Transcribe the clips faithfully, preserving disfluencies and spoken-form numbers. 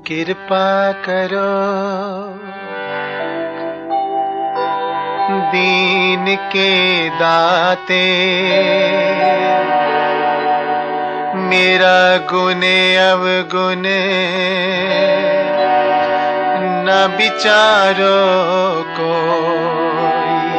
कृपा करो दीन के दाते, मेरा गुने अवगुण न विचारो कोई।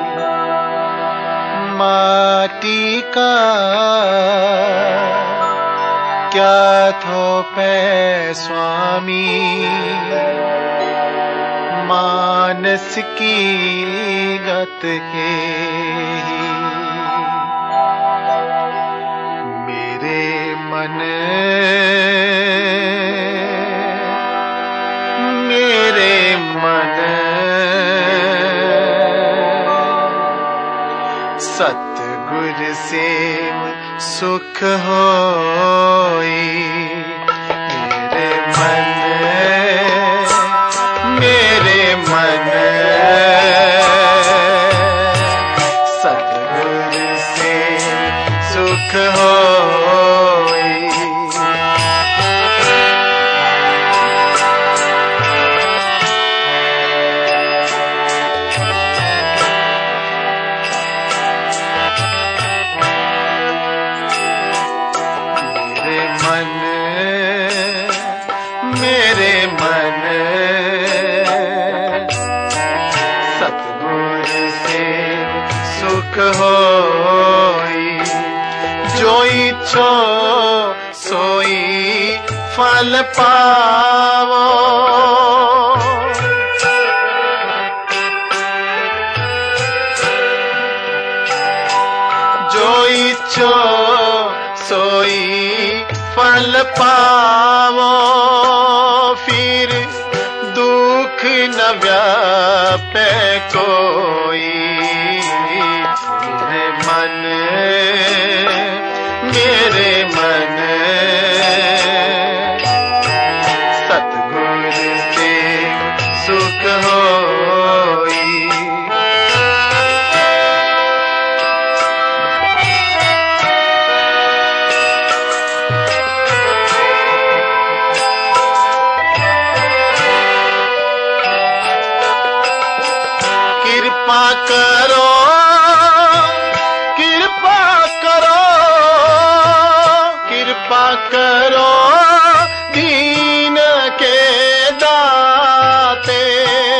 माटी का क्या थोपे स्वामी, मानस की गत है मेरे मन, मेरे मन सतगुर से सुख होई। मेरे मन, मेरे मन सतगुर से सुख होई। मेरे मन सतगुर से सुख होई। जो इच्छो सोई फल पावो, जो इच्छो सोई फल पावो। फिर दुख न व्यापे कोई। मेरे मन, मेरे मन सतगुर से सुख होई। कृपा करो, कृपा करो, कृपा करो दीन के दाते।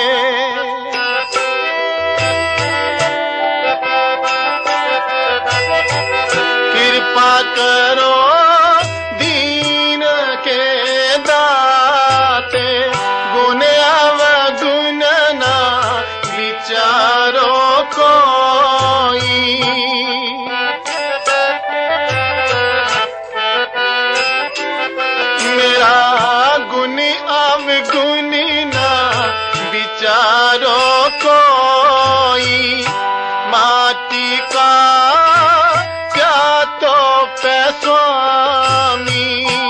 कृपा करो दीन के दाते। गुण अवगुण ना विचारो कोई। मेरा गुण अवगुण ना विचारो कोई। माटी का क्या तो पे स्वामी,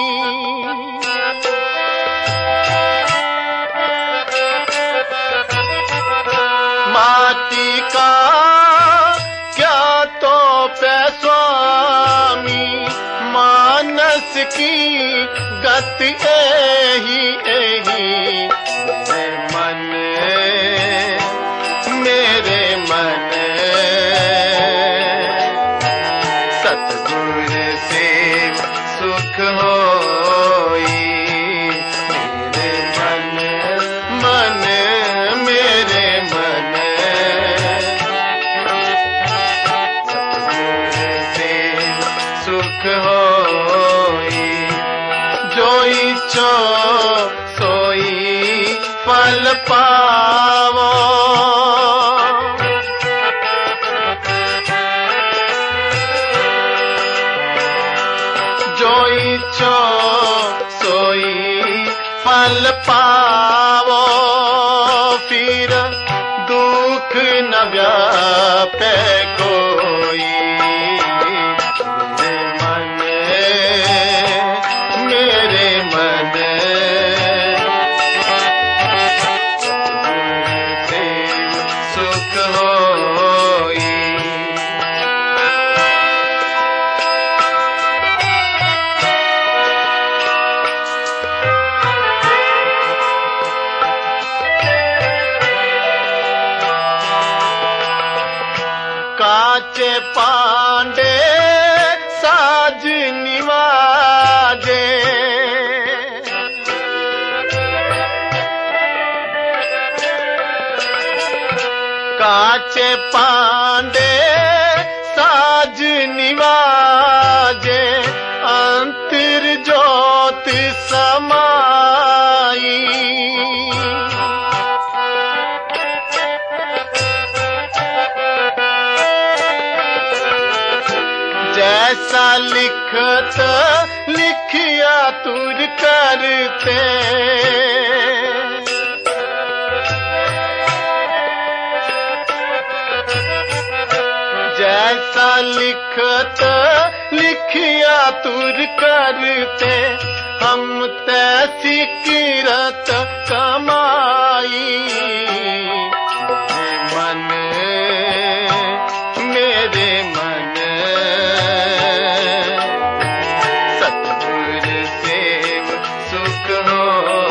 माटी का क्या तो पे स्वामी। मानस की गति एही एही। मेरे मन, मेरे मन सतगुर से सुख होई। मेरे मन, मन मेरे मन सुख होई। जो इच्छो सोई फल पावो। जो इच्छो सोई फल पावो। फिर दुख न व्यापे कोई। मेरे मन, मेरे मन से सुख होई। काचे पांडे साज निवाजे, काचे पांडे साज निवाजे, अंतर ज्योत समाई। जैसा लिखत लिखिया तुर करते, जैसा लिखत लिखिया तुर करते, हम तैसी किरत कमाई। मन मेरे मन सतगुर सेव सुख हो,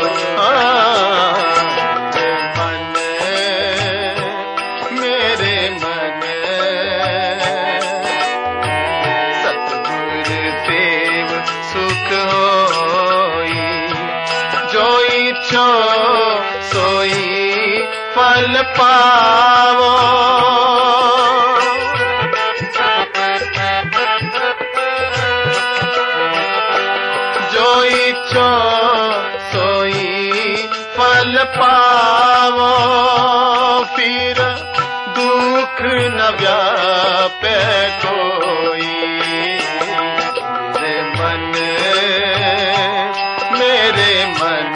मन मेरे मन सतगुर सेव सुख होई। जो इच्छो सोई फल पावो, जो इच्छो सोई फल पावो, फिर दुख न व्यापे कोई। मेरे मन मेरे मन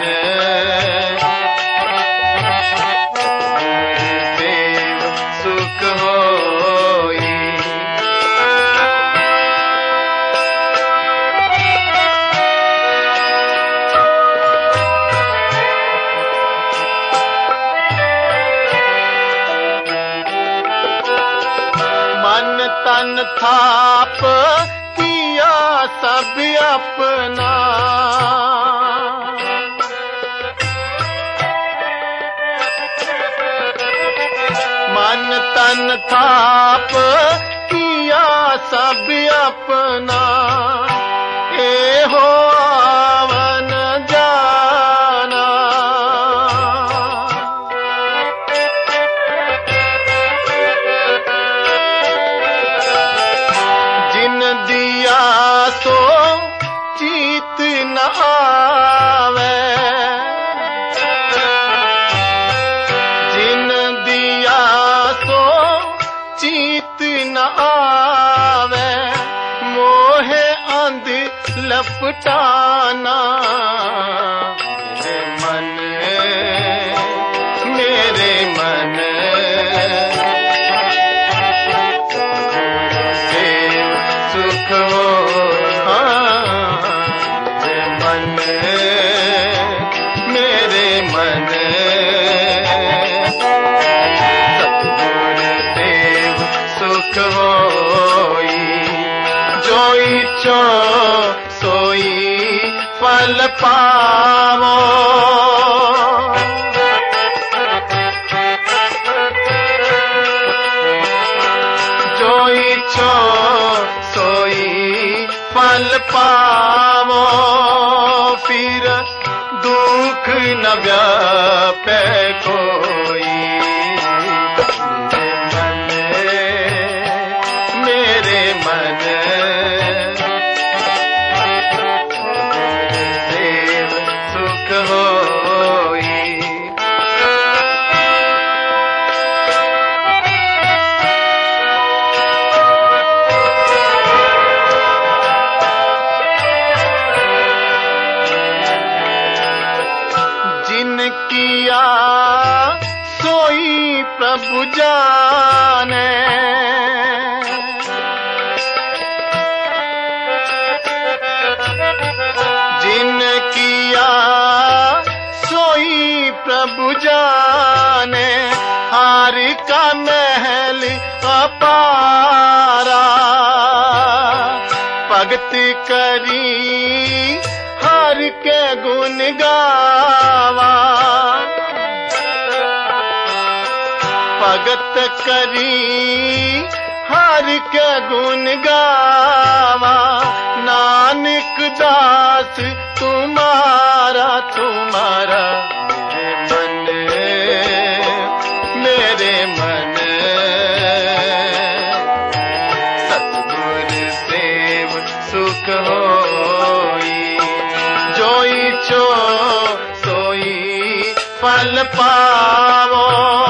देव सुख होई। मन तन थाप किया सब अपना, मन तन थाप किया सब अपना, ए हो आवन जाना। जिन दिया सो चीत न आवे, जिन दिया सो चीत न आवे, मोहे अंध लपटाना। मेरे मन मेरे मन सुख हो, मन मेरे मन सतगुर देव सुख होई। जो इच्छो सोई फल पावो, जो इच्छो सोई फल पावो, फिर दुख न व्यापे कोई। मेरे मन देव सुख होई। जिन किया सोई प्रभु जाने, जिन किया सोई प्रभु जाने, हार का महल अपारा। भगत करी हर के गुण गावा, भगत करी हर के गुण गावा, नानक दास तुम्हारा तुम्हारा मेरे मन, सतगुर सेव सुख होई, जोई चो सोई फल पावो।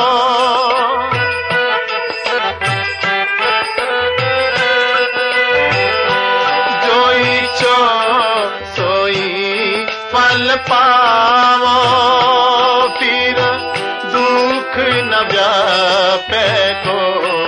जोई चो सोई फल पावो, फिर दुख न व्यापे को।